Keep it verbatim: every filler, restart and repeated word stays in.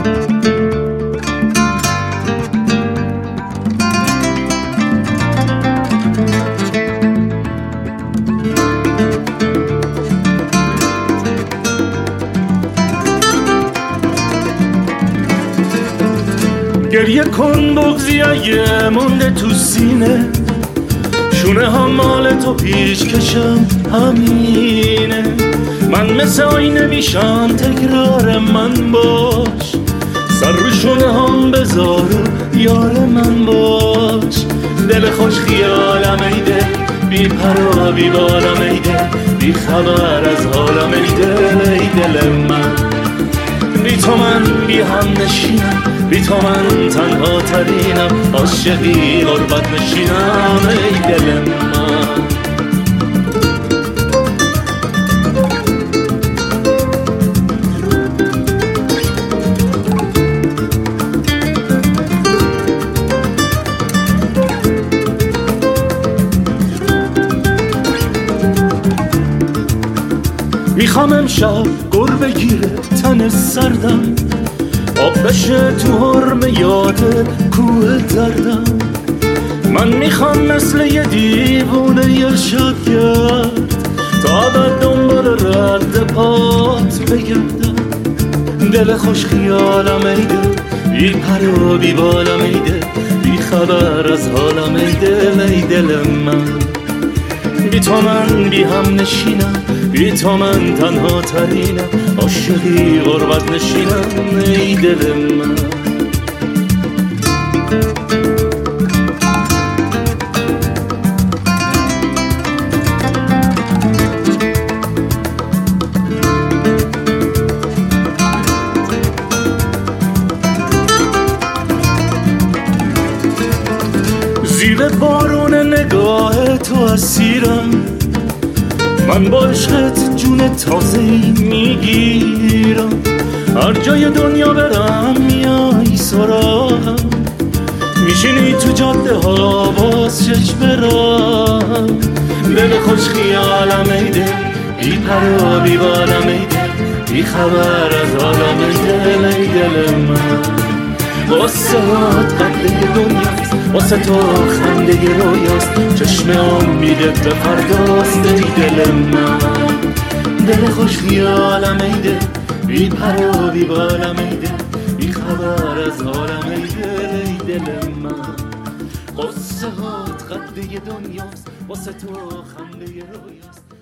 گریه کن بغضی اگه مونده تو سینه، شونه ها مال تو پیش کشم همینه. من مثل آینه میشم تکرار من باش، سر رو شونه هم بذار و یار من باش. دل خوش خیالم ای دل، بی پر و بی بالم ای دل، بی خبر از حالم ای دل. ای دل من بی تو من بی هم نشینم، بی تو من تنها ترینم، عاشقی غربت نشینم. ای دل من میخوام امشب گر بگیره تن سردم، آب بشه تو حرم یاد کوه دردم. من میخوام مثل یه دیوونه ارشاد کرد، تا ابد دنبال رد پات بگردم. دل خوش خیالم ای دل، بی پر و بی بالم ای دل، بی خبر از حالم ای دل. ای دل من بی تو من بی هم نشینم، بی تو من تنها ترینم، عاشقی غربت نشینم. ای دل من زیر بارون نگاه تو اسیرم، من با عشقت جون تازه‌ای میگیرم. هر جای دنیا برم میای سراغم، میشینی تو جاده ها باز چشم برم. دل خوش خیالم ای دل، بی پر و بی بالم ای دل، بی خبر از حالم ای دل. ای دل من واسه هات قده دنیاست، واسه تو خنده رویاست، چشم امیدت به فرداست. ای دل من دل خوش خیالم ای دل، بی پر و بی بالم ای دل، بی خبر از حالم ای دل. ای دل من واسه هات قده دنیاست، واسه تو خنده رویاست.